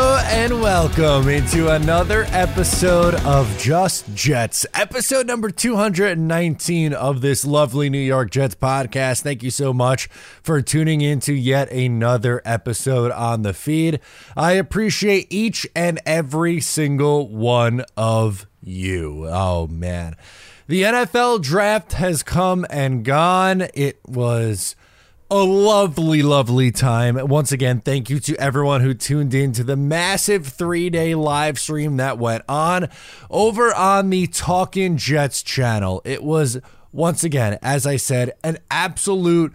Hello and welcome into another episode of Just Jets, episode number 219 of this lovely New York Jets podcast. Thank you so much for tuning into yet another episode on the feed. I appreciate each and every single one of you. Oh man, the NFL draft has come and gone. It was a lovely time. Once again, thank you to everyone who tuned in to the massive 3-day live stream that went on over on the Talkin' Jets channel. It was, once again, as I said, an absolute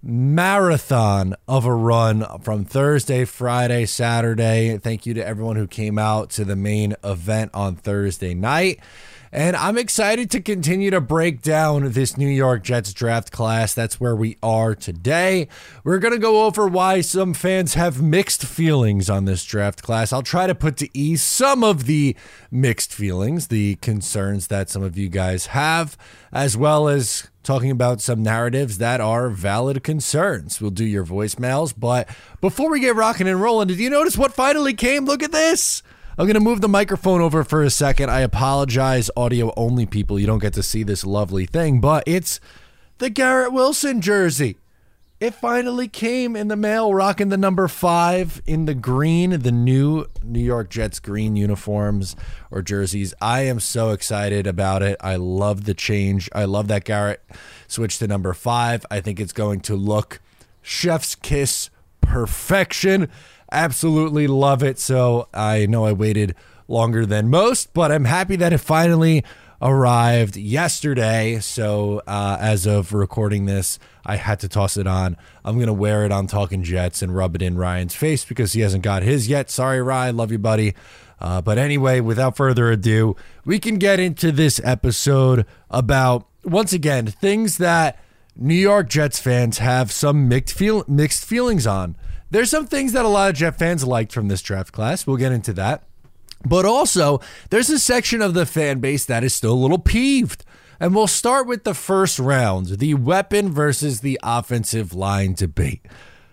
marathon of a run from Thursday, Friday, Saturday. Thank you to everyone who came out to the main event on Thursday night. And I'm excited to continue to break down this New York Jets draft class. That's where we are today. We're going to go over why some fans have mixed feelings on this draft class. I'll try to put to ease some of the mixed feelings, the concerns that some of you guys have, as well as talking about some narratives that are valid concerns. We'll do your voicemails. But before we get rocking and rolling, did you notice what finally came? Look at this. I'm going to move the microphone over for a second. I apologize, audio only people. You don't get to see this lovely thing, but it's the Garrett Wilson jersey. It finally came in the mail, rocking the number 5 in the green, the new New York Jets green uniforms or jerseys. I am so excited about it. I love the change. I love that Garrett switched to number 5. I think it's going to look chef's kiss perfection. Absolutely love it. So I know I waited longer than most, but I'm happy that it finally arrived yesterday. So as of recording this, I had to toss it on. I'm going to wear it on Talking Jets and rub it in Ryan's face because he hasn't got his yet. Sorry, Ryan. Love you, buddy. But anyway, without further ado, we can get into this episode about, once again, things that New York Jets fans have some mixed feelings on. There's some things that a lot of Jet fans liked from this draft class. We'll get into that. But also, there's a section of the fan base that is still a little peeved. And we'll start with the first round, the weapon versus the offensive line debate.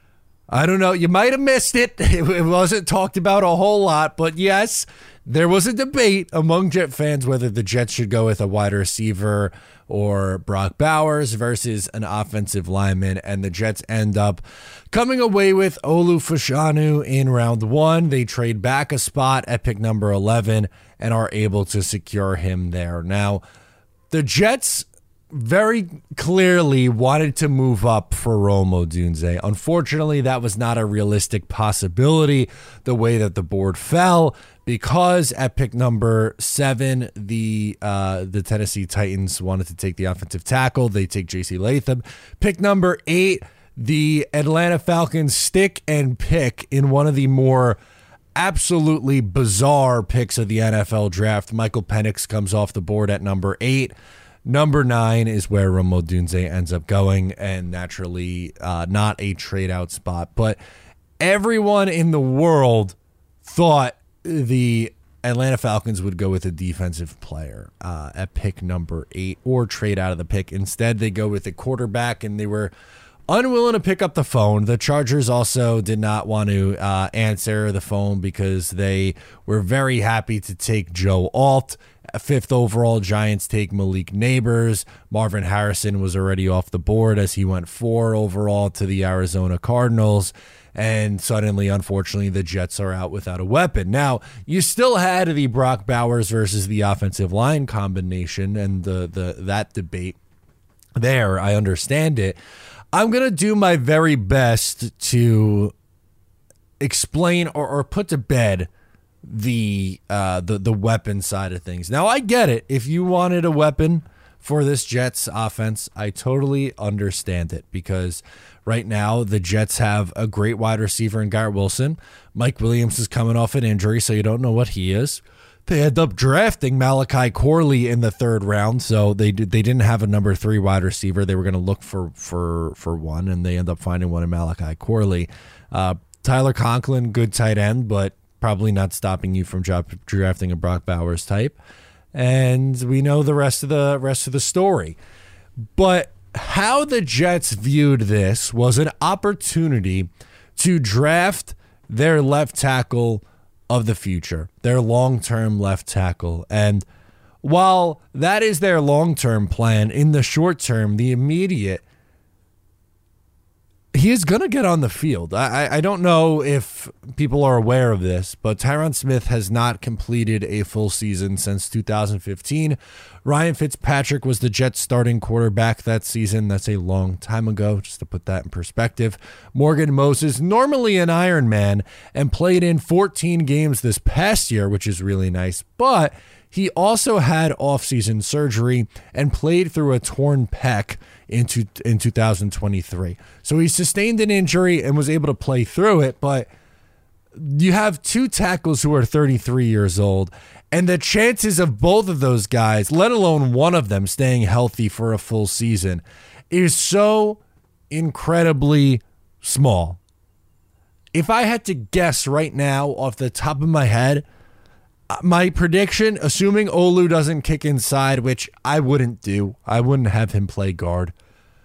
I don't know. You might have missed it. It wasn't talked about a whole lot. But yes, there was a debate among Jet fans whether the Jets should go with a wide receiver or Brock Bowers versus an offensive lineman, and the Jets end up coming away with Olu Fashanu in round 1. They trade back a spot at pick number 11 and are able to secure him there. Now, the Jets very clearly wanted to move up for Rome Odunze. Unfortunately, that was not a realistic possibility the way that the board fell, because at pick number 7, the Tennessee Titans wanted to take the offensive tackle. They take J.C. Latham. Pick number 8, the Atlanta Falcons stick and pick in one of the more absolutely bizarre picks of the NFL draft. Michael Penix comes off the board at number 8. Number 9 is where Rome Odunze ends up going, and naturally not a trade-out spot. But everyone in the world thought the Atlanta Falcons would go with a defensive player at pick number 8 or trade out of the pick. Instead, they go with a quarterback, and they were unwilling to pick up the phone. The Chargers also did not want to answer the phone because they were very happy to take Joe Alt. 5th overall, Giants take Malik Neighbors. Marvin Harrison was already off the board as he went 4 overall to the Arizona Cardinals. And suddenly, unfortunately, the Jets are out without a weapon. Now, you still had the Brock Bowers versus the offensive line combination and that debate there. I understand it. I'm going to do my very best to explain or put to bed the weapon side of things. Now, I get it. If you wanted a weapon for this Jets offense, I totally understand it, because right now the Jets have a great wide receiver in Garrett Wilson. Mike Williams is coming off an injury, so you don't know what he is. They end up drafting Malachi Corley in the 3rd round, so they didn't have a number 3 wide receiver. They were going to look for one, and they end up finding one in Malachi Corley. Tyler Conklin, good tight end, but probably not stopping you from drafting a Brock Bowers type. And we know the rest of the story. But how the Jets viewed this was an opportunity to draft their left tackle of the future, their long-term left tackle. And while that is their long-term plan, in the short term, the immediate, he is going to get on the field. I don't know if people are aware of this, but Tyron Smith has not completed a full season since 2015. Ryan Fitzpatrick was the Jets starting quarterback that season. That's a long time ago, just to put that in perspective. Morgan Moses, normally an Iron Man, and played in 14 games this past year, which is really nice, but he also had offseason surgery and played through a torn pec in 2023. So he sustained an injury and was able to play through it, but you have two tackles who are 33 years old, and the chances of both of those guys, let alone one of them, staying healthy for a full season is so incredibly small. If I had to guess right now off the top of my head, my prediction, assuming Olu doesn't kick inside, which I wouldn't do, I wouldn't have him play guard.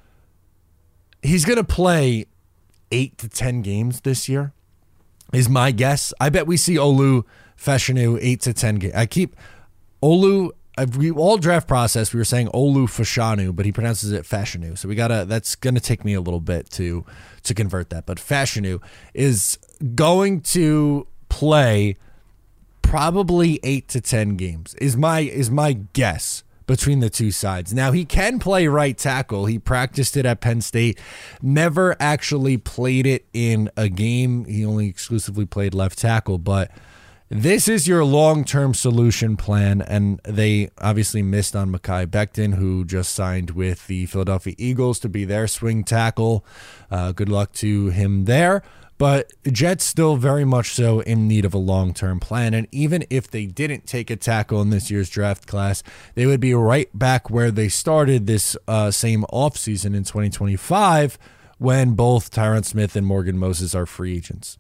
He's going to play 8 to 10 games this year, is my guess. I bet we see Olu Fashanu 8 to 10 games. I keep Olu, all draft process, we were saying Olu Fashanu, but he pronounces it Fashanu. So that's going to take me a little bit to convert that. But Fashanu is going to play probably 8 to 10 games is my guess between the two sides. Now, he can play right tackle. He practiced it at Penn State, never actually played it in a game. He only exclusively played left tackle, but this is your long-term solution plan, and they obviously missed on Mekhi Becton, who just signed with the Philadelphia Eagles to be their swing tackle. Good luck to him there. But Jets still very much so in need of a long-term plan. And even if they didn't take a tackle in this year's draft class, they would be right back where they started this same offseason in 2025 when both Tyron Smith and Morgan Moses are free agents.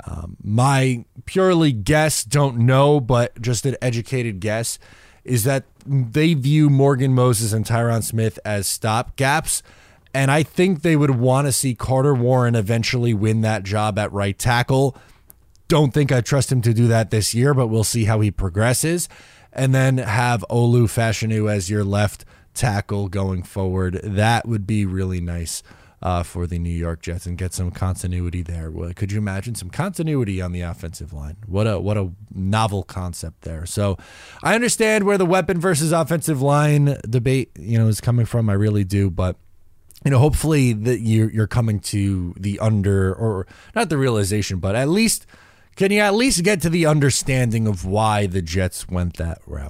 My purely guess, don't know, but just an educated guess, is that they view Morgan Moses and Tyron Smith as stopgaps. And I think they would want to see Carter Warren eventually win that job at right tackle. Don't think I trust him to do that this year, but we'll see how he progresses. And then have Olu Fashanu as your left tackle going forward. That would be really nice for the New York Jets and get some continuity there. Could you imagine some continuity on the offensive line? What a novel concept there. So I understand where the weapon versus offensive line debate, is coming from. I really do, but hopefully that you're coming to the or not the realization, but can you at least get to the understanding of why the Jets went that route?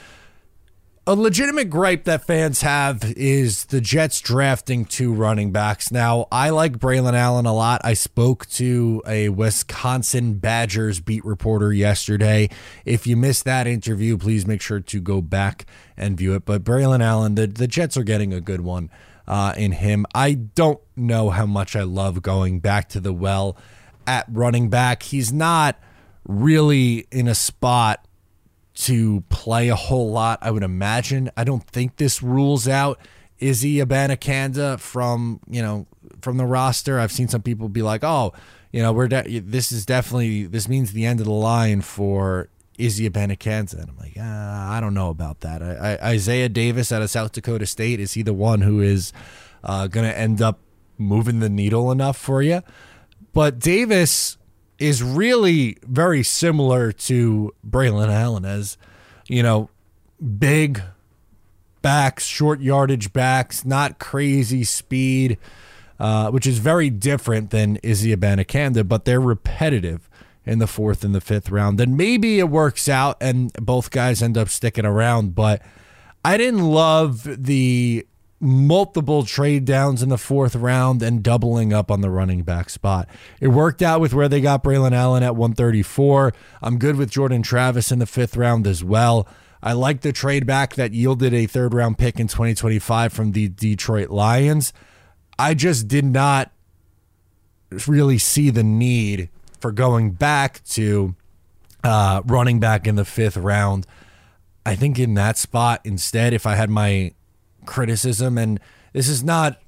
A legitimate gripe that fans have is the Jets drafting 2 running backs. Now, I like Braylon Allen a lot. I spoke to a Wisconsin Badgers beat reporter yesterday. If you missed that interview, please make sure to go back and view it. But Braylon Allen, the Jets are getting a good one in him. I don't know how much I love going back to the well at running back. He's not really in a spot to play a whole lot, I would imagine. I don't think this rules out Izzy Abanikanda from the roster. I've seen some people be like, this means the end of the line for Izzy Abanikanda. And I'm like, I don't know about that. Isaiah Davis out of South Dakota State, is he the one who is going to end up moving the needle enough for you? But Davis is really very similar to Braylon Allen as, big backs, short yardage backs, not crazy speed, which is very different than Izzy Abanikanda, but they're repetitive in the 4th and the 5th round. And maybe it works out and both guys end up sticking around, but I didn't love the multiple trade downs in the 4th round and doubling up on the running back spot. It worked out with where they got Braylon Allen at 134. I'm good with Jordan Travis in the 5th round as well. I like the trade back that yielded a 3rd round pick in 2025 from the Detroit Lions. I just did not really see the need for going back to running back in the 5th round. I think in that spot instead, if I had my criticism, and this is not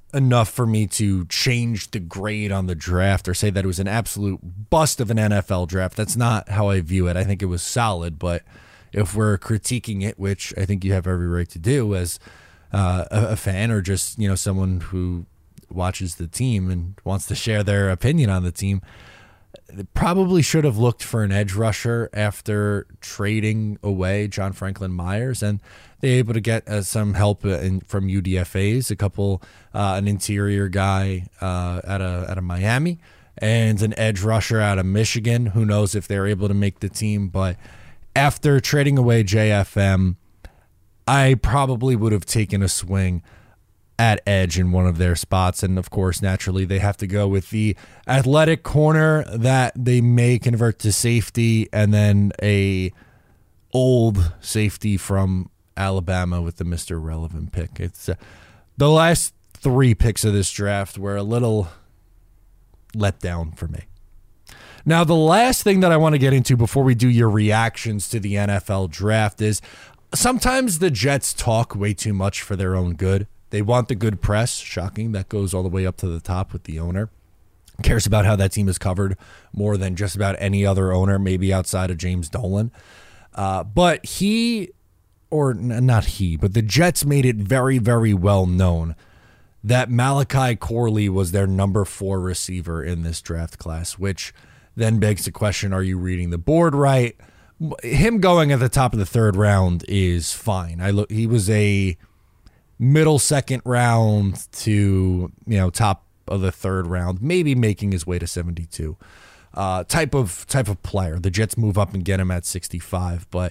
enough for me to change the grade on the draft or say that it was an absolute bust of an NFL draft. That's not how I view it. I think it was solid, but if we're critiquing it, which I think you have every right to do as a fan or just, someone who watches the team and wants to share their opinion on the team, they probably should have looked for an edge rusher after trading away John Franklin Myers, and they're able to get some help from UDFAs, a couple, an interior guy out of Miami, and an edge rusher out of Michigan. Who knows if they're able to make the team, but after trading away JFM, I probably would have taken a swing at edge in one of their spots. And of course, naturally, they have to go with the athletic corner that they may convert to safety, and then a old safety from Alabama with the Mr. Relevant pick. It's the last 3 picks of this draft were a little let down for me. Now, the last thing that I want to get into before we do your reactions to the NFL draft is sometimes the Jets talk way too much for their own good. They want the good press. Shocking. That goes all the way up to the top with the owner. Cares about how that team is covered more than just about any other owner, maybe outside of James Dolan. But the Jets made it very, very well known that Malachi Corley was their number 4 receiver in this draft class, which then begs the question, are you reading the board right? Him going at the top of the 3rd round is fine. He was a middle 2nd round to top of the 3rd round, maybe making his way to 72 type of player. The Jets move up and get him at 65, but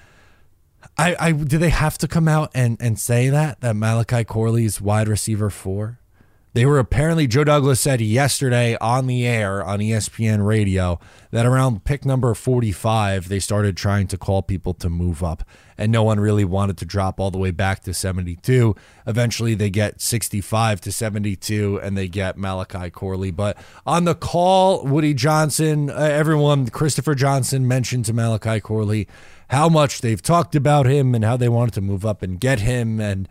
do they have to come out and say that Malachi Corley is wide receiver 4? They were apparently, Joe Douglas said yesterday on the air on ESPN radio that around pick number 45, they started trying to call people to move up, and no one really wanted to drop all the way back to 72. Eventually, they get 65 to 72, and they get Malachi Corley. But on the call, Woody Johnson, Christopher Johnson mentioned to Malachi Corley how much they've talked about him and how they wanted to move up and get him, and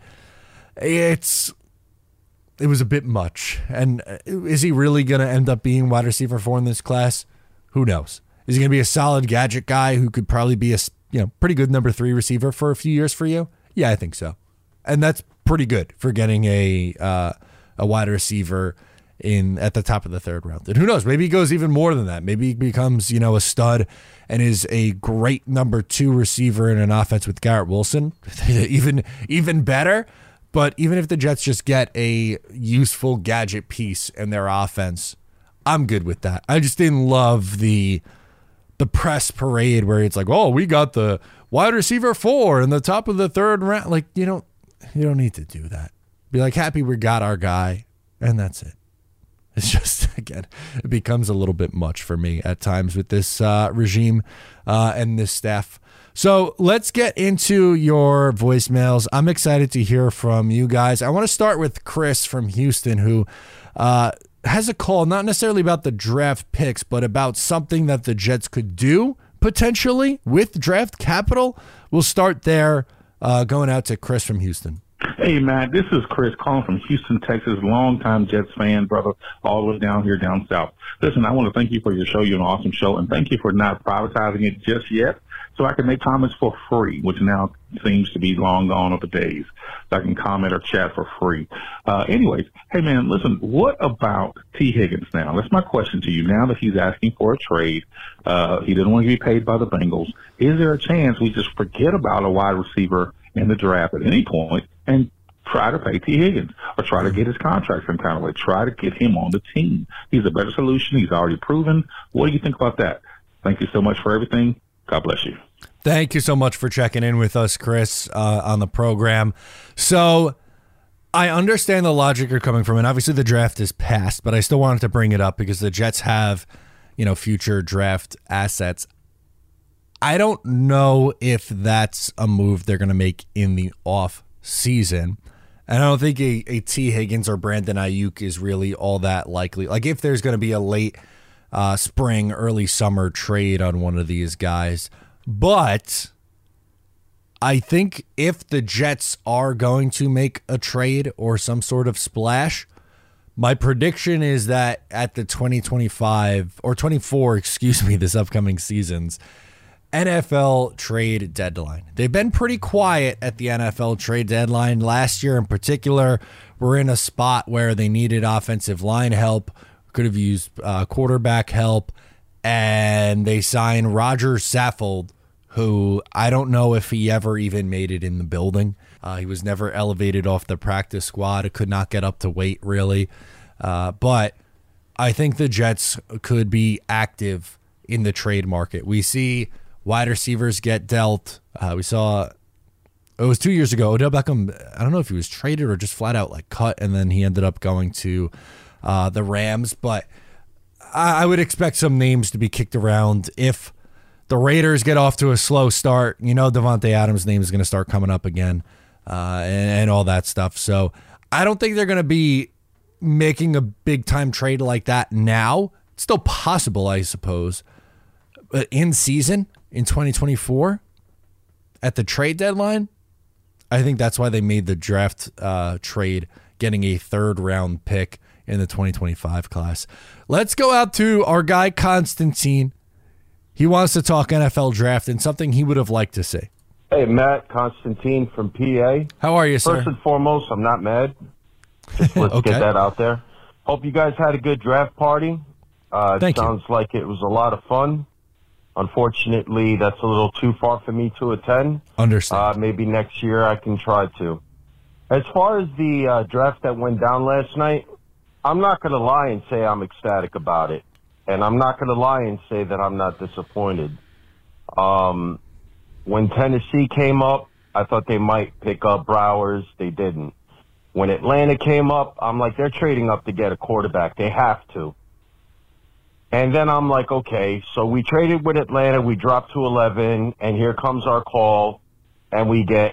it was a bit much. And is he really going to end up being wide receiver 4 in this class? Who knows? Is he going to be a solid gadget guy who could probably be a pretty good number 3 receiver for a few years for you? Yeah, I think so. And that's pretty good for getting a wide receiver at the top of the 3rd round. And who knows? Maybe he goes even more than that. Maybe he becomes a stud and is a great number 2 receiver in an offense with Garrett Wilson. even better. But even if the Jets just get a useful gadget piece in their offense, I'm good with that. I just didn't love the press parade where it's like, oh, we got the wide receiver 4 in the top of the 3rd round. Like, you don't need to do that. Be like, happy we got our guy, and that's it. It's just, again, it becomes a little bit much for me at times with this regime and this staff. So let's get into your voicemails. I'm excited to hear from you guys. I want to start with Chris from Houston, who has a call, not necessarily about the draft picks, but about something that the Jets could do potentially with draft capital. We'll start there, going out to Chris from Houston. Hey, Matt, this is Chris calling from Houston, Texas, longtime Jets fan, brother, all the way down here down south. Listen, I want to thank you for your show. You're an awesome show, and thank you for not privatizing it just yet so I can make comments for free, which now seems to be long gone of the days. So I can comment or chat for free. Anyways, hey, man, listen, what about T. Higgins now? That's my question to you. Now that he's asking for a trade, he doesn't want to be paid by the Bengals. Is there a chance we just forget about a wide receiver in the draft at any point and try to pay T. Higgins or try to get his contract some kind of way, try to get him on the team? He's a better solution. He's already proven. What do you think about that? Thank you so much for everything. God bless you. Thank you so much for checking in with us, Chris, on the program. So I understand the logic you're coming from, and obviously the draft is passed, but I still wanted to bring it up because the Jets have, future draft assets. I don't know if that's a move they're going to make in the off season. And I don't think a T. Higgins or Brandon Ayuk is really all that likely. Like if there's going to be a late spring, early summer trade on one of these guys. But I think if the Jets are going to make a trade or some sort of splash, my prediction is that at the 2025 or 24, this upcoming season's NFL trade deadline. They've been pretty quiet at the NFL trade deadline. Last year in particular, we're in a spot where they needed offensive line help, could have used quarterback help, and they signed Roger Saffold, who I don't know if he ever even made it in the building. He was never elevated off the practice squad. It could not get up to weight, really. But I think the Jets could be active in the trade market. We see wide receivers get dealt. We saw, it was 2 years ago, Odell Beckham, I don't know if he was traded or just flat out like cut, and then he ended up going to the Rams. But I would expect some names to be kicked around if the Raiders get off to a slow start. Devontae Adams' name is going to start coming up again and all that stuff. So I don't think they're going to be making a big-time trade like that now. It's still possible, I suppose. But in season, in 2024, at the trade deadline, I think that's why they made the draft trade, getting a third-round pick in the 2025 class. Let's go out to our guy, Constantine. He wants to talk NFL draft and something he would have liked to see. Hey, Matt, Constantine from PA. How are you, sir? First and foremost, I'm not mad. Just let's Okay. get that out there. Hope you guys had a good draft party. Thank you. Sounds like it was a lot of fun. Unfortunately, that's a little too far for me to attend. Understand. Maybe next year I can try to. As far as the draft that went down last night, I'm not going to lie and say I'm ecstatic about it. And I'm not going to lie and say that I'm not disappointed. When Tennessee came up, I thought they might pick up Browers. They didn't. When Atlanta came up, I'm like, they're trading up to get a quarterback. They have to. And then I'm like, okay, so we traded with Atlanta. We dropped to 11, and here comes our call, and we get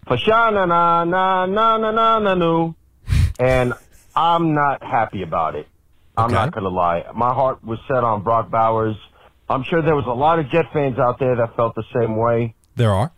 Fashana-na-na-na-na-na-na-nu. And I'm not happy about it. I'm not going to lie. My heart was set on Brock Bowers. I'm sure there was a lot of Jet fans out there that felt the same way. There are.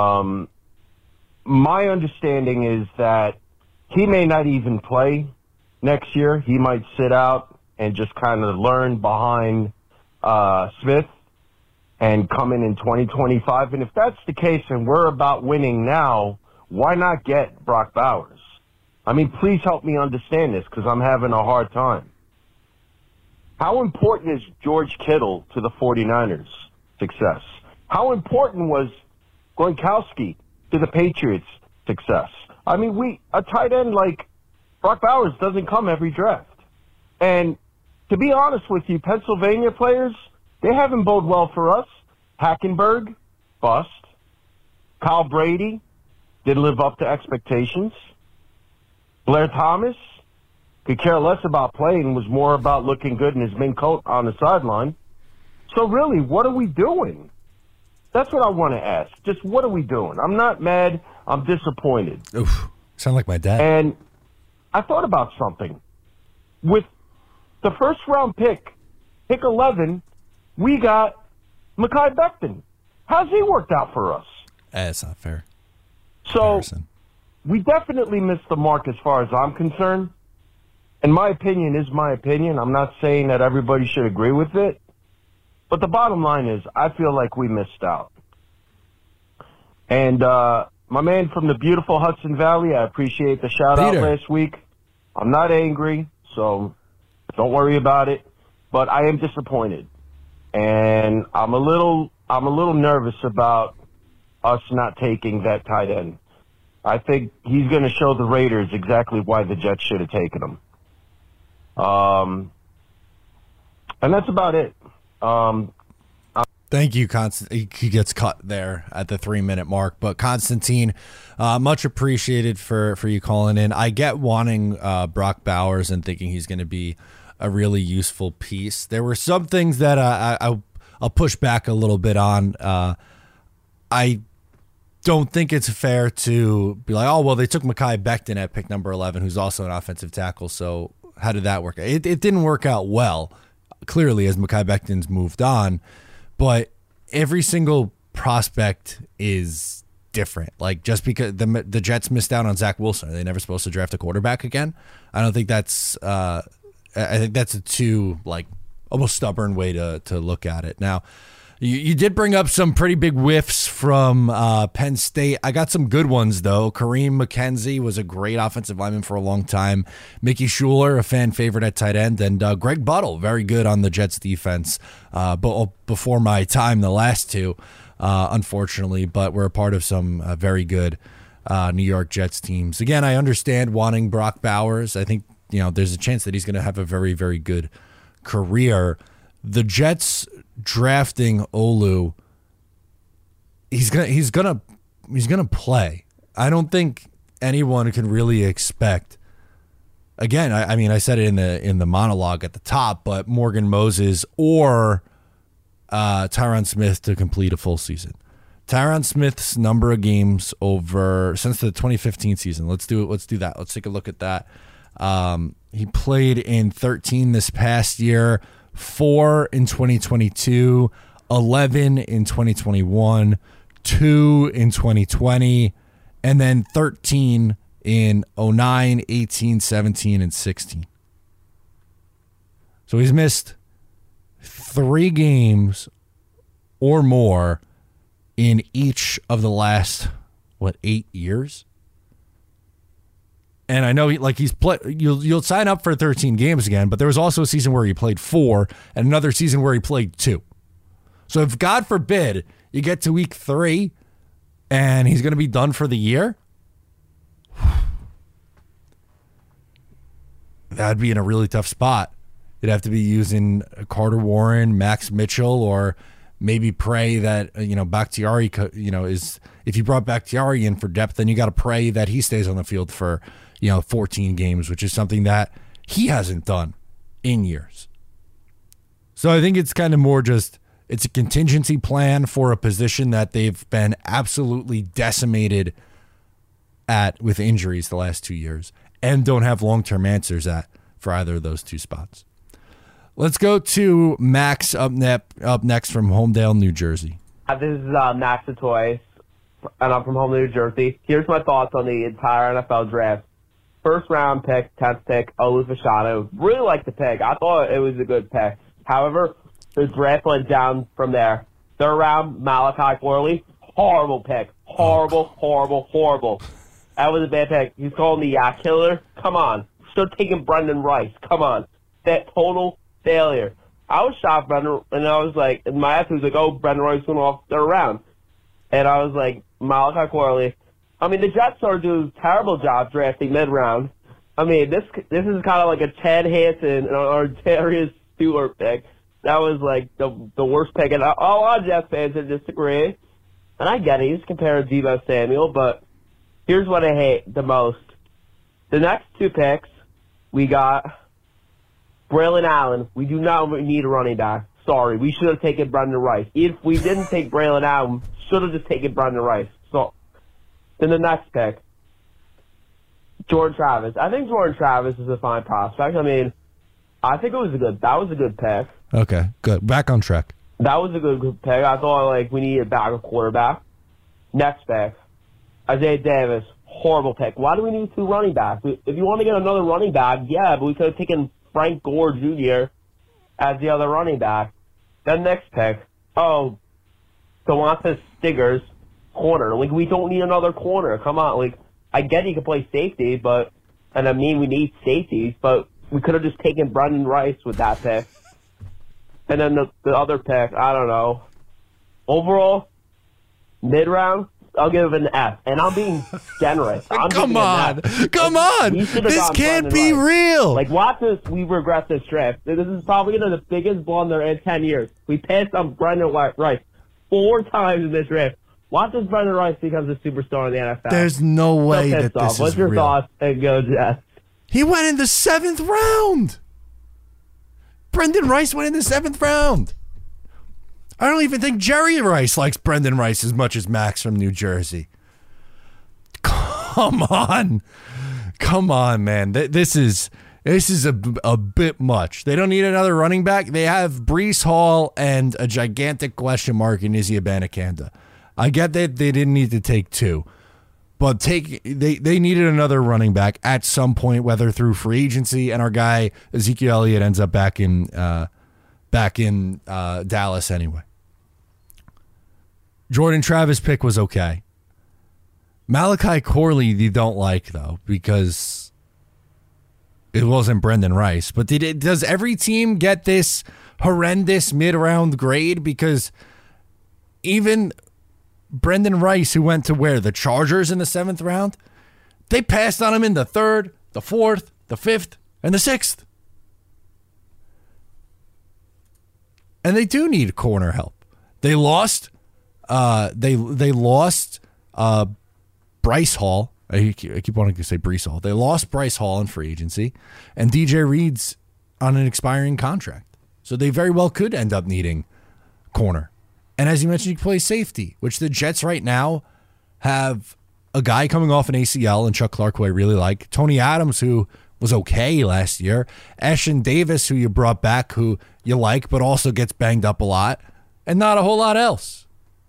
My understanding is that he may not even play next year. He might sit out and just kind of learn behind Smith and come in 2025. And if that's the case and we're about winning now, why not get Brock Bowers? I mean, please help me understand this because I'm having a hard time. How important is George Kittle to the 49ers' success? How important was Gronkowski to the Patriots' success? I mean, a tight end like Brock Bowers doesn't come every draft. And to be honest with you, Pennsylvania players, they haven't bode well for us. Hackenberg, bust. Kyle Brady didn't live up to expectations. Blair Thomas could care less about playing, was more about looking good in his mink coat on the sideline. So really, what are we doing? That's what I want to ask. Just what are we doing? I'm not mad. I'm disappointed. Oof, sound like my dad. And I thought about something. With the first-round pick 11, we got Mekhi Becton. How's he worked out for us? That's not fair. So Harrison. we definitely missed the mark as far as I'm concerned. And my opinion is my opinion. I'm not saying that everybody should agree with it. But the bottom line is I feel like we missed out. And my man from the beautiful Hudson Valley, I appreciate the shout-out last week. I'm not angry, so don't worry about it. But I am disappointed. And I'm a little nervous about us not taking that tight end. I think he's going to show the Raiders exactly why the Jets should have taken him. And that's about it. Thank you, Constantine. He gets cut there at the 3-minute mark. But Constantine, much appreciated for you calling in. I get wanting Brock Bowers and thinking he's going to be a really useful piece. There were some things that I'll push back a little bit on. I don't think it's fair to be like, oh, well, they took Mekhi Becton at pick number 11, who's also an offensive tackle. So how did that work? It didn't work out well, clearly, as Mekhi Becton's moved on. But every single prospect is different. Like, just because the Jets missed out on Zach Wilson, are they never supposed to draft a quarterback again? I don't think that's I think that's a too, like, almost stubborn way to look at it. Now, you did bring up some pretty big whiffs from Penn State. I got some good ones, though. Kareem McKenzie was a great offensive lineman for a long time. Mickey Schuler, a fan favorite at tight end. And Greg Buttle, very good on the Jets defense. But before my time, the last two, unfortunately. But we're a part of some very good New York Jets teams. Again, I understand wanting Brock Bowers. I think, there's a chance that he's going to have a very, very good career. The Jets drafting Olu, he's gonna play. I don't think anyone can really expect. Again, I mean, I said it in the monologue at the top, but Morgan Moses or Tyron Smith to complete a full season. Tyron Smith's number of games since the 2015 season. Let's do that. Let's take a look at that. He played in 13 this past year. 4 in 2022, 11 in 2021, 2 in 2020, and then 13 in 09, 18, 17, and 16. So he's missed 3 games or more in each of the last, 8 years? And I know he's played. You'll sign up for 13 games again, but there was also a season where he played 4 and another season where he played 2. So if, God forbid, you get to week 3 and he's going to be done for the year, that'd be in a really tough spot. You'd have to be using Carter Warren, Max Mitchell, or maybe pray that Bakhtiari is. If you brought Bakhtiari in for depth, then you got to pray that he stays on the field for 14 games, which is something that he hasn't done in years. So I think it's kind of more just, it's a contingency plan for a position that they've been absolutely decimated at with injuries the last 2 years and don't have long-term answers for either of those 2 spots. Let's go to Max up next from Homedale, New Jersey. This is Max Atoy, and I'm from Homedale, New Jersey. Here's my thoughts on the entire NFL draft. First round pick, 10th pick, Olu Fashanu. Really liked the pick. I thought it was a good pick. However, the draft went down from there. Third round, Malachi Corley. Horrible pick. Horrible. That was a bad pick. He's calling the Yak Killer. Come on. Still taking Brendan Rice. Come on. That total failure. I was shocked, Brendan, and I was like, and my ass was like, oh, Brendan Rice went off third round. And I was like, Malachi Corley. I mean, the Jets are doing a terrible job drafting mid-round. I mean, this is kind of like a Chad Hansen or Darius Stewart pick. That was like the worst pick. And a lot of Jets fans would disagree. And I get it. He's comparing Deebo Samuel. But here's what I hate the most. The next 2 picks, we got Braylon Allen. We do not need a running back. Sorry. We should have taken Brendan Rice. If we didn't take Braylon Allen, should have just taken Brendan Rice. So then the next pick, Jordan Travis. I think Jordan Travis is a fine prospect. I mean, I think that was a good pick. Okay, good. Back on track. That was a good pick. I thought, we needed a backup quarterback. Next pick, Isaiah Davis. Horrible pick. Why do we need 2 running backs? If you want to get another running back, yeah, but we could have taken Frank Gore Jr. as the other running back. Then next pick, Delonte Stiggers, corner. We don't need another corner. Come on. I get he can play safety, we need safeties, but we could have just taken Brendan Rice with that pick. And then the other pick, I don't know. Overall, mid-round, I'll give it an F. And I'm being generous. Come on. This can't be real. Watch this. We regret this draft. This is probably going to be the biggest blunder in 10 years. We passed on Brendan Rice 4 times in this draft. Watch this Brendan Rice becomes a superstar in the NFL. There's no way that this is real. What's your thoughts? And go Jets. He went in the 7th round. Brendan Rice went in the 7th round. I don't even think Jerry Rice likes Brendan Rice as much as Max from New Jersey. Come on, man. This is a bit much. They don't need another running back. They have Breece Hall and a gigantic question mark in Izzy Abanikanda. I get that they didn't need to take two, but they needed another running back at some point, whether through free agency, and our guy Ezekiel Elliott ends up back in Dallas anyway. Jordan Travis pick was okay. Malachi Corley you don't like, though, because it wasn't Brendan Rice. But does every team get this horrendous mid-round grade? Because even Brendan Rice, who went to where? The Chargers in the 7th round? They passed on him in the 3rd, the 4th, the 5th, and the 6th. And they do need corner help. They lost Bryce Hall. I keep wanting to say Breece Hall. They lost Bryce Hall in free agency, and DJ Reed's on an expiring contract. So they very well could end up needing corner. And as you mentioned, you can play safety, which the Jets right now have a guy coming off an ACL and Chuck Clark, who I really like. Tony Adams, who was okay last year. Ashtyn Davis, who you brought back, who you like, but also gets banged up a lot. And not a whole lot else.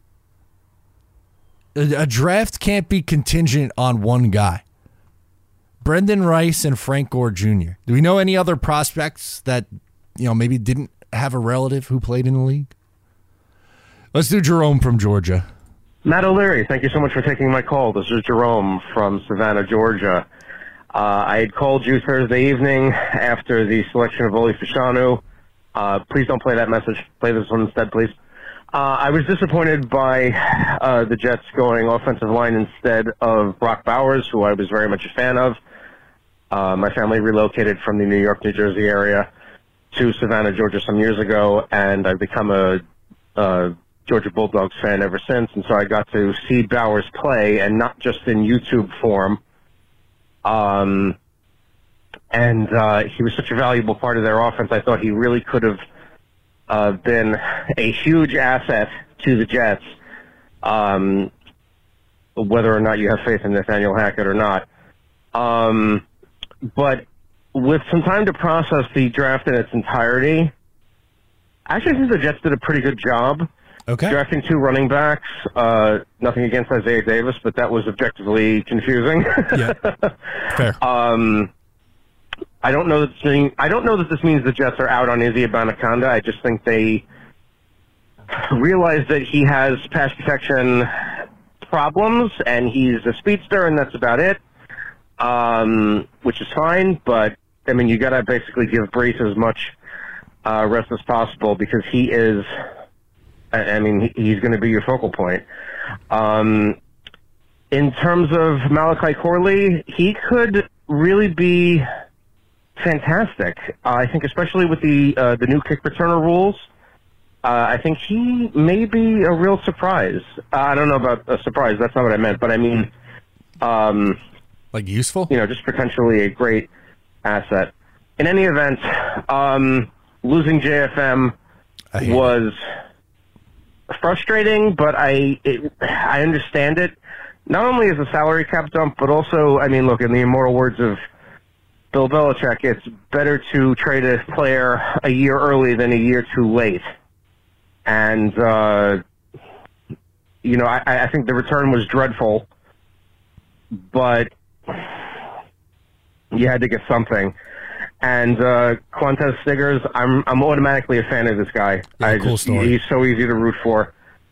A draft can't be contingent on one guy. Brendan Rice and Frank Gore Jr. Do we know any other prospects that, maybe didn't have a relative who played in the league? Let's do Jerome from Georgia. Matt O'Leary, thank you so much for taking my call. This is Jerome from Savannah, Georgia. I had called you Thursday evening after the selection of Oli Fashanu. Please don't play that message. Play this one instead, please. I was disappointed by the Jets going offensive line instead of Brock Bowers, who I was very much a fan of. My family relocated from the New York, New Jersey area to Savannah, Georgia some years ago, and I've become a Georgia Bulldogs fan ever since. And so I got to see Bowers play, and not just in YouTube form. And he was such a valuable part of their offense. I thought he really could have been a huge asset to the Jets, whether or not you have faith in Nathaniel Hackett or not. But with some time to process the draft in its entirety, I actually think the Jets did a pretty good job. Okay. Drafting 2 running backs. Nothing against Isaiah Davis, but that was objectively confusing. Yeah, fair. I don't know that this means the Jets are out on Izzy Abanikanda. I just think they realize that he has pass protection problems, and he's a speedster, and that's about it, which is fine. But, I mean, you got to basically give Breece as much rest as possible, because he is, he's going to be your focal point. In terms of Malachi Corley, he could really be fantastic. I think, especially with the new kick returner rules, I think he may be a real surprise. I don't know about a surprise. That's not what I meant. But I mean, like useful? Just potentially a great asset. In any event, losing JFM was frustrating, but I understand it. Not only as a salary cap dump, but also, I mean, look, in the immortal words of Bill Belichick, it's better to trade a player a year early than a year too late. And, I think the return was dreadful, but you had to get something. And Quintez Stiggers, I'm automatically a fan of this guy. Yeah, cool story. He's so easy to root for.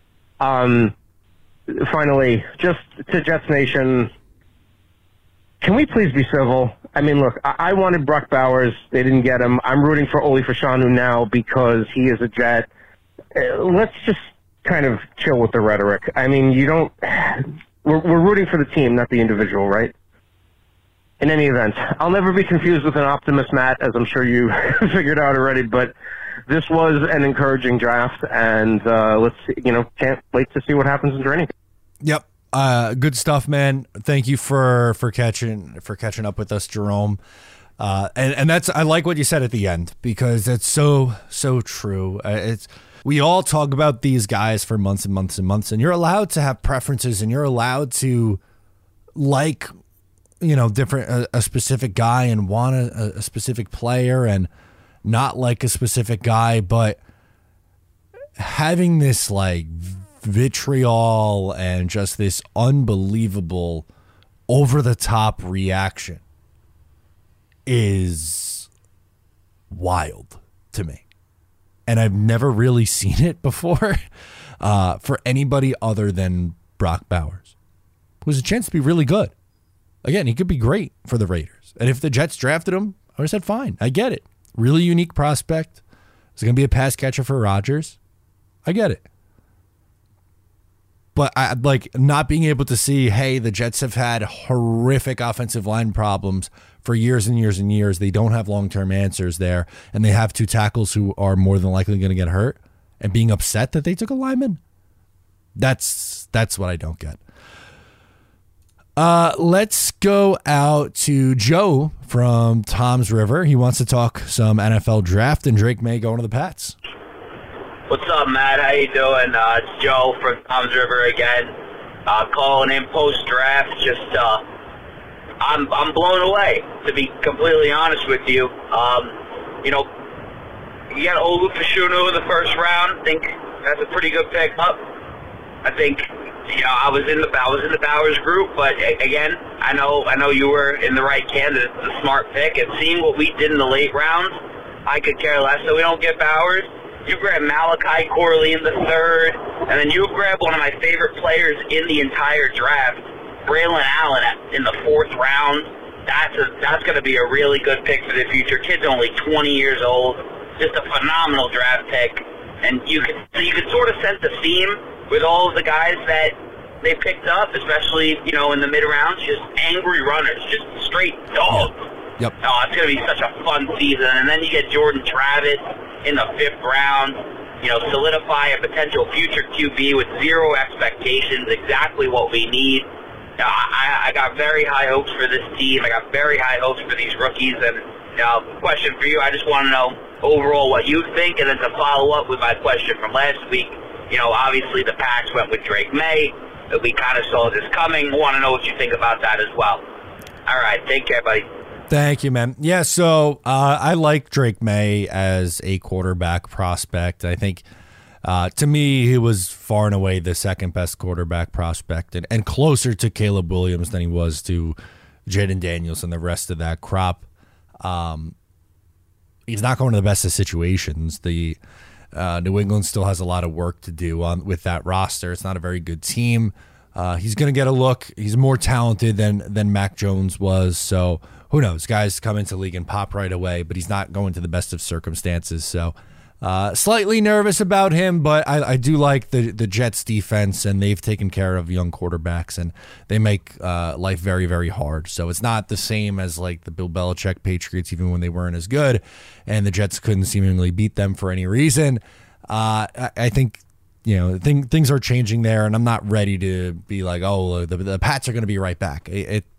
Finally, just to Jets Nation, can we please be civil? I mean, look, I wanted Brock Bowers. They didn't get him. I'm rooting for Oli Fashanu now because he is a Jet. Let's just kind of chill with the rhetoric. I mean, we're rooting for the team, not the individual, right? In any event, I'll never be confused with an optimist, Matt, as I'm sure you figured out already, but this was an encouraging draft, and can't wait to see what happens in training. Yep. Good stuff, man. Thank you for catching up with us, Jerome. And that's, I like what you said at the end, because it's so true. We all talk about these guys for months and months and months, and you're allowed to have preferences, and you're allowed to like, different, a specific guy and want a specific player and not like a specific guy, but having this like vitriol and just this unbelievable over-the-top reaction is wild to me. And I've never really seen it before for anybody other than Brock Bowers, who has a chance to be really good. Again, he could be great for the Raiders. And if the Jets drafted him, I would have said, fine, I get it. Really unique prospect. He's going to be a pass catcher for Rodgers. I get it. But I like not being able to see, hey, the Jets have had horrific offensive line problems for years and years and years. They don't have long-term answers there, and they have 2 tackles who are more than likely going to get hurt, and being upset that they took a lineman. That's what I don't get. Let's go out to Joe from Tom's River. He wants to talk some NFL draft and Drake May going to the Pats. What's up, Matt? How you doing? It's Joe from Tom's River again. Calling in post-draft. Just, I'm blown away, to be completely honest with you. You know, you got Olu Fashanu in the first round. I think that's a pretty good pickup. I think, you know, I was in the Bowers group, but again, I know you were in the right candidate. It's a smart pick. And seeing what we did in the late rounds, I could care less that we don't get Bowers. You grab Malachi Corley in the 3rd, and then you grab one of my favorite players in the entire draft, Braylon Allen, in the 4th round. That's going to be a really good pick for the future. Kid's only 20 years old. Just a phenomenal draft pick. And you can sort of sense the theme with all of the guys that they picked up, especially, you know, in the mid-rounds, just angry runners, just straight dogs. Yep. Oh, it's going to be such a fun season. And then you get Jordan Travis in the 5th round, you know, solidify a potential future QB with 0 expectations, exactly what we need. I got very high hopes for this team. I got very high hopes for these rookies. And question for you, I just want to know overall what you think, and then to follow up with my question from last week, you know, obviously the Pats went with Drake May. We kind of saw this coming. I want to know what you think about that as well. All right, take care, buddy. Thank you, man. Yeah, so I like Drake May as a quarterback prospect. I think, to me, he was far and away the second best quarterback prospect and closer to Caleb Williams than he was to Jaden Daniels and the rest of that crop. He's not going to the best of situations. The New England still has a lot of work to do with that roster. It's not a very good team. He's going to get a look. He's more talented than Mac Jones was, so who knows? Guys come into the league and pop right away, but he's not going to the best of circumstances. So slightly nervous about him, but I do like the Jets defense, and they've taken care of young quarterbacks, and they make life very, very hard. So it's not the same as like the Bill Belichick Patriots, even when they weren't as good, and the Jets couldn't seemingly beat them for any reason. I think, you know, things are changing there, and I'm not ready to be like, oh, the Pats are going to be right back.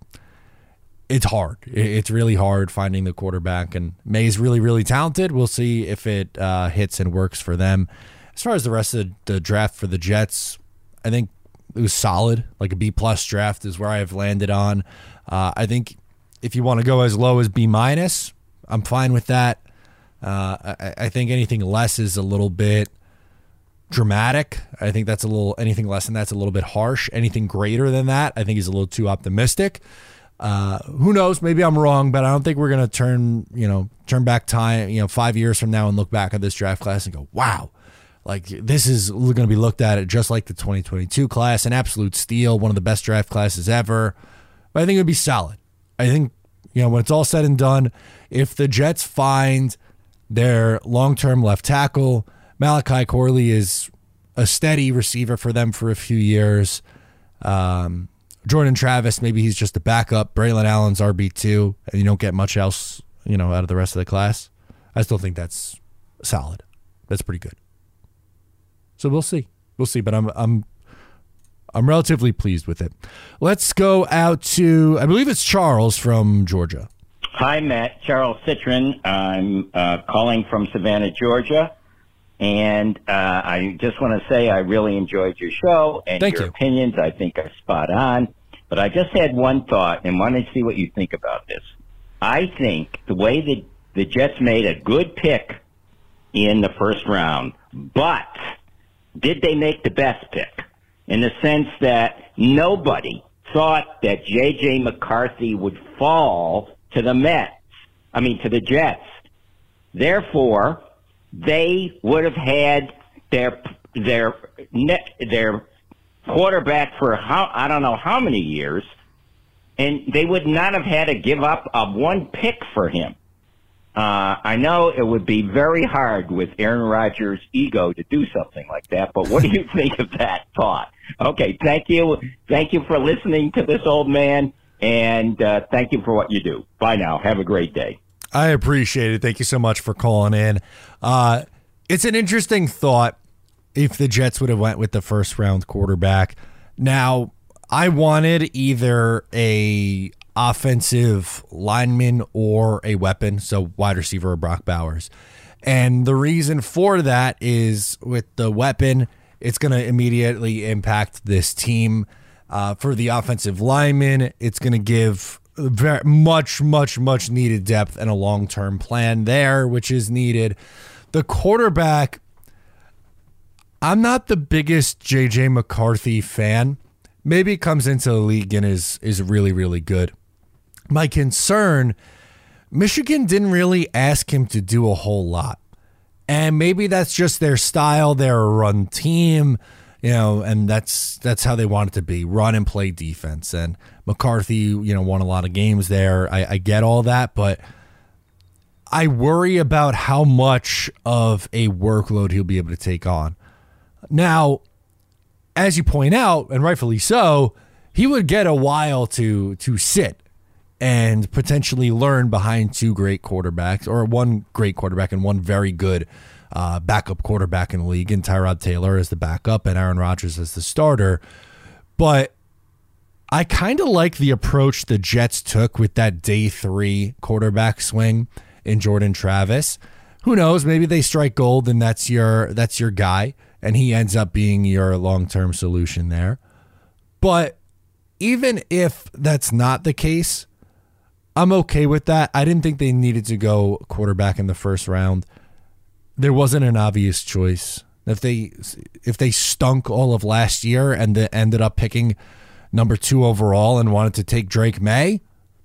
It's hard. It's really hard finding the quarterback, and May's really, really talented. We'll see if it hits and works for them. As far as the rest of the draft for the Jets, I think it was solid. Like a B+ draft is where I've landed on. I think if you want to go as low as B-, I'm fine with that. I think anything less is a little bit dramatic. I think that's anything less than that's a little bit harsh. Anything greater than that, I think is a little too optimistic. Who knows? Maybe I'm wrong, but I don't think we're going to turn back time, 5 years from now and look back at this draft class and go, wow, like this is going to be looked at just like the 2022 class, an absolute steal, one of the best draft classes ever. But I think it would be solid. I think, when it's all said and done, if the Jets find their long-term left tackle, Malachi Corley is a steady receiver for them for a few years. Jordan Travis, maybe he's just a backup. Braylon Allen's RB2, and you don't get much else, out of the rest of the class. I still think that's solid. That's pretty good. So we'll see. But I'm relatively pleased with it. Let's go out to, I believe it's Charles from Georgia. Hi, Matt. Charles Citron. I'm calling from Savannah, Georgia. And I just want to say I really enjoyed your show and Thank your you. opinions. I think are spot on. But I just had one thought and wanted to see what you think about this. I think the way that the Jets made a good pick in the first round, but did they make the best pick? in the sense that nobody thought that J.J. McCarthy would fall to the Jets. Therefore, they would have had their quarterback for I don't know how many years, and they would not have had to give up one pick for him. I know it would be very hard with Aaron Rodgers' ego to do something like that, but what do you think of that thought? Okay, thank you. Thank you for listening to this old man, and thank you for what you do. Bye now. Have a great day. I appreciate it. Thank you so much for calling in. It's an interesting thought if the Jets would have went with the first-round quarterback. Now, I wanted either a offensive lineman or a weapon, so wide receiver or Brock Bowers. And the reason for that is with the weapon, it's going to immediately impact this team. For the offensive lineman, it's going to give very much needed depth and a long-term plan there, which is needed. The quarterback, I'm not the biggest J.J. McCarthy fan. Maybe he comes into the league and is really, really good. My concern, Michigan didn't really ask him to do a whole lot. And maybe that's just their style. They're a run team, and that's how they want it to be, run and play defense. And McCarthy, won a lot of games there. I get all that, but I worry about how much of a workload he'll be able to take on. Now, as you point out, and rightfully so, he would get a while to sit and potentially learn behind two great quarterbacks, or one great quarterback and one very good backup quarterback in the league, and Tyrod Taylor as the backup and Aaron Rodgers as the starter. But I kind of like the approach the Jets took with that day 3 quarterback swing in Jordan Travis. Who knows? Maybe they strike gold and that's your guy, and he ends up being your long-term solution there. But even if that's not the case, I'm okay with that. I didn't think they needed to go quarterback in the first round. There wasn't an obvious choice. If they stunk all of last year and they ended up picking number 2 overall and wanted to take Drake May,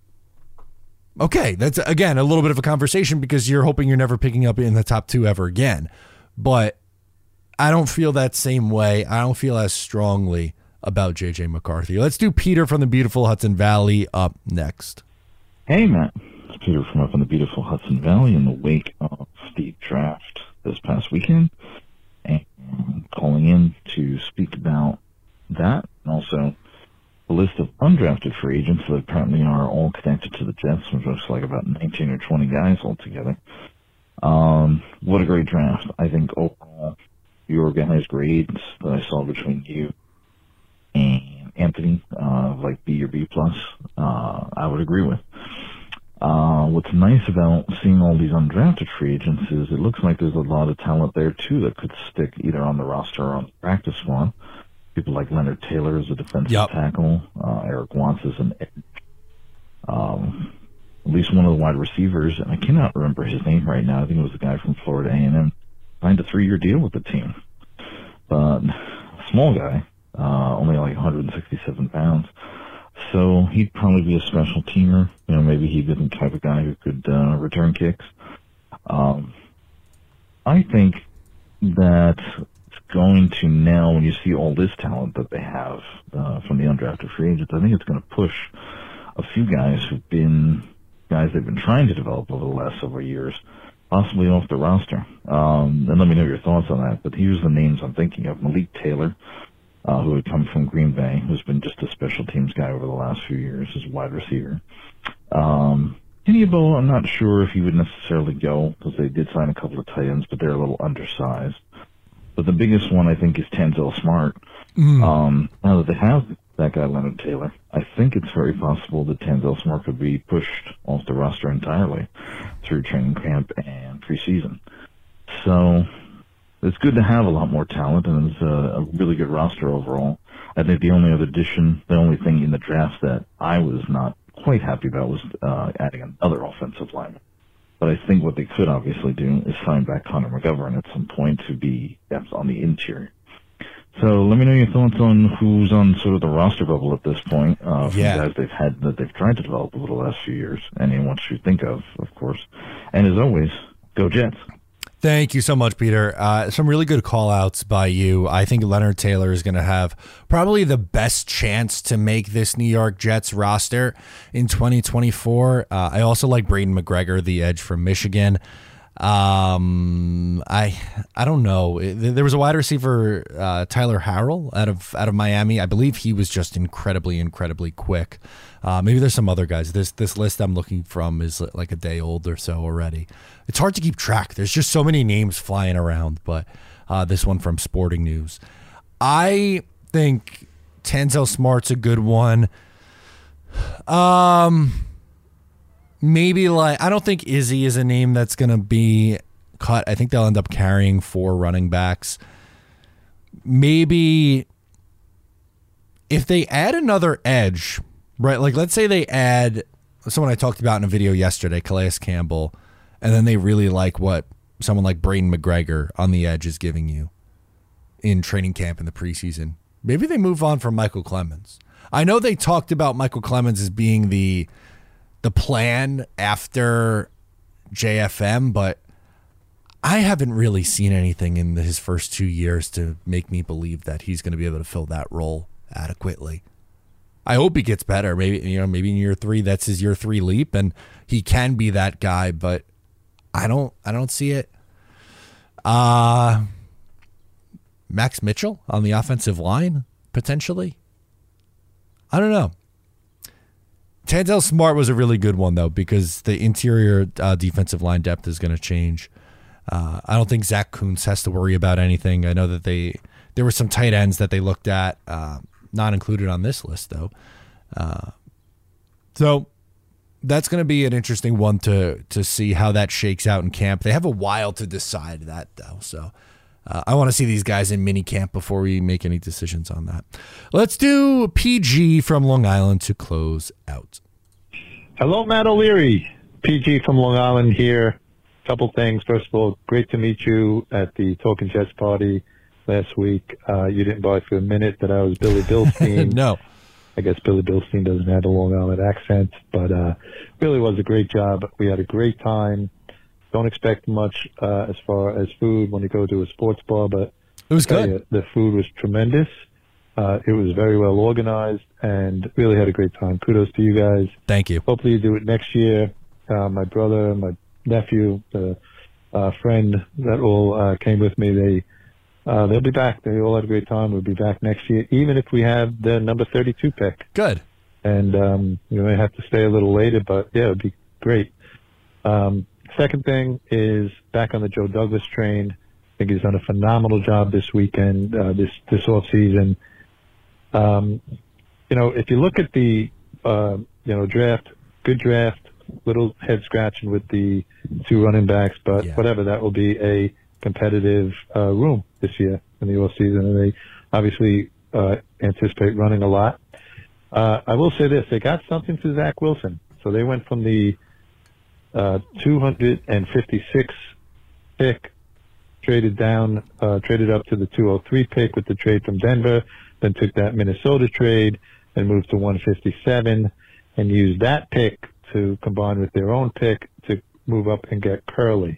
okay, that's, again, a little bit of a conversation because you're hoping you're never picking up in the top 2 ever again. But I don't feel that same way. I don't feel as strongly about J.J. McCarthy. Let's do Peter from the beautiful Hudson Valley up next. Hey, Matt. It's Peter from up in the beautiful Hudson Valley in the wake of the draft this past weekend, and calling in to speak about that, and also a list of undrafted free agents that apparently are all connected to the Jets, which looks like about 19 or 20 guys altogether. What a great draft. I think overall, your guys' grades that I saw between you and Anthony, like B or B+, I would agree with. What's nice about seeing all these undrafted free agents is it looks like there's a lot of talent there, too, that could stick either on the roster or on the practice squad. People like Leonard Taylor as a defensive tackle, Eric Watts as an edge. At least one of the wide receivers, and I cannot remember his name right now. I think it was the guy from Florida A&M, signed a 3-year deal with the team. But small guy, only like 167 pounds. So he'd probably be a special teamer. Maybe he'd be the type of guy who could return kicks. I think that it's going to now, when you see all this talent that they have from the undrafted free agents, I think it's going to push a few guys who've been guys they've been trying to develop over the last several years, possibly off the roster. And let me know your thoughts on that. But here's the names I'm thinking of. Malik Taylor, who had come from Green Bay, who's been just a special teams guy over the last few years as a wide receiver. Kenny Yeboah, I'm not sure if he would necessarily go, because they did sign a couple of tight ends, but they're a little undersized. But the biggest one, I think, is Tanzel Smart. Now that they have that guy, Leonard Taylor, I think it's very possible that Tanzel Smart could be pushed off the roster entirely through training camp and preseason. So it's good to have a lot more talent, and it's a really good roster overall. I think the only other addition, the only thing in the draft that I was not quite happy about was adding another offensive lineman. But I think what they could obviously do is sign back Connor McGovern at some point to be depth on the interior. So let me know your thoughts on who's on sort of the roster bubble at this point. From guys they've tried to develop over the last few years, and in what you think of course. And as always, go Jets. Thank you so much, Peter. Some really good call-outs by you. I think Leonard Taylor is going to have probably the best chance to make this New York Jets roster in 2024. I also like Braden McGregor, the edge from Michigan. I don't know. There was a wide receiver, Tyler Harrell out of Miami. I believe he was just incredibly quick. Maybe there's some other guys. This list I'm looking from is like a day old or so already. It's hard to keep track. There's just so many names flying around. But this one from Sporting News, I think Tanzel Smart's a good one. Maybe I don't think Izzy is a name that's going to be cut. I think they'll end up carrying 4 running backs. Maybe if they add another edge, right? Like let's say they add someone I talked about in a video yesterday, Calais Campbell, and then they really like what someone like Braden McGregor on the edge is giving you in training camp in the preseason. Maybe they move on from Michael Clemens. I know they talked about Michael Clemens as being the plan after JFM, but I haven't really seen anything in his first 2 years to make me believe that he's going to be able to fill that role adequately. I hope he gets better. Maybe in year 3, that's his year 3 leap, and he can be that guy, but I don't see it. Max Mitchell on the offensive line, potentially. I don't know. Tanzel Smart was a really good one, though, because the interior defensive line depth is going to change. I don't think Zach Kuntz has to worry about anything. I know that there were some tight ends that they looked at, not included on this list, though. So that's going to be an interesting one to see how that shakes out in camp. They have a while to decide that, though, so I want to see these guys in mini camp before we make any decisions on that. Let's do PG from Long Island to close out. Hello, Matt O'Leary. PG from Long Island here. Couple things. First of all, great to meet you at the Talking Jets party last week. You didn't buy for a minute that I was Billy Bilstein. No. I guess Billy Bilstein doesn't have a Long Island accent, but really was a great job. We had a great time. Don't expect much as far as food when you go to a sports bar, but it was good. The food was tremendous. It was very well organized and really had a great time. Kudos to you guys. Thank you. Hopefully you do it next year. My brother, my nephew, the friend that all came with me, they'll be back. They all had a great time. We'll be back next year, even if we have the number 32 pick. Good. And you may have to stay a little later, but yeah, it would be great. Second thing is back on the Joe Douglas train. I think he's done a phenomenal job this weekend, this off season. If you look at the draft, good draft, little head scratching with the 2 running backs, but whatever, that will be a competitive room this year in the off season, and they obviously anticipate running a lot. I will say this: they got something to Zach Wilson, so they went from the 256 pick, traded up to the 203 pick with the trade from Denver, then took that Minnesota trade and moved to 157 and used that pick to combine with their own pick to move up and get Corley,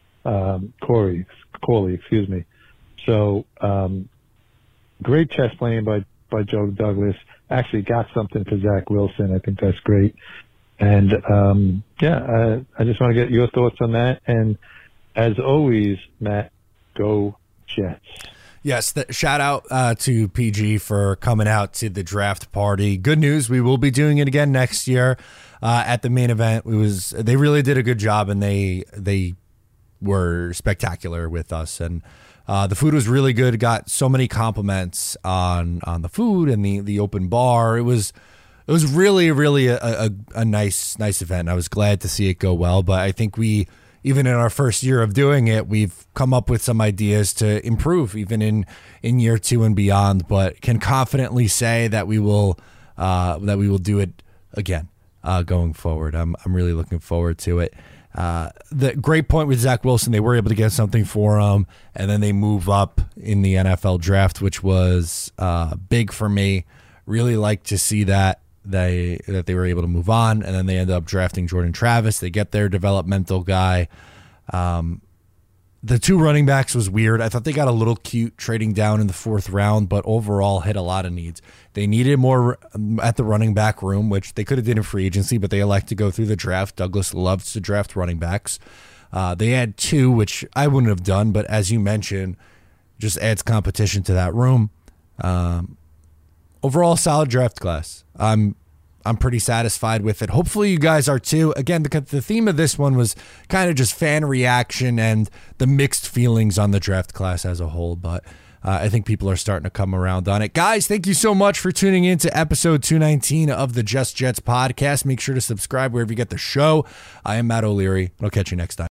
excuse me. So, great chess playing by Joe Douglas. Actually got something for Zach Wilson. I think that's great. And, I just want to get your thoughts on that. And as always, Matt, go Jets. Yes, shout out to PG for coming out to the draft party. Good news, we will be doing it again next year at the main event. They really did a good job, and they were spectacular with us. And the food was really good. Got so many compliments on the food and the open bar. It was really, really a nice event. I was glad to see it go well, but I think even in our first year of doing it, we've come up with some ideas to improve even in year 2 and beyond, but can confidently say that we will do it again going forward. I'm really looking forward to it. The great point with Zach Wilson, they were able to get something for him, and then they move up in the NFL draft, which was big for me. Really like to see that they were able to move on, and then they end up drafting Jordan Travis. They get their developmental guy. The two running backs was weird. I thought they got a little cute trading down in the 4th round, but overall hit a lot of needs. They needed more at the running back room, which they could have did in free agency, but they elect to go through the draft. Douglas loves to draft running backs. They had 2, which I wouldn't have done, but as you mentioned, just adds competition to that room. Overall, solid draft class. I'm pretty satisfied with it. Hopefully you guys are too. Again, the theme of this one was kind of just fan reaction and the mixed feelings on the draft class as a whole, but I think people are starting to come around on it. Guys, thank you so much for tuning in to episode 219 of the Just Jets podcast. Make sure to subscribe wherever you get the show. I am Matt O'Leary. I'll catch you next time.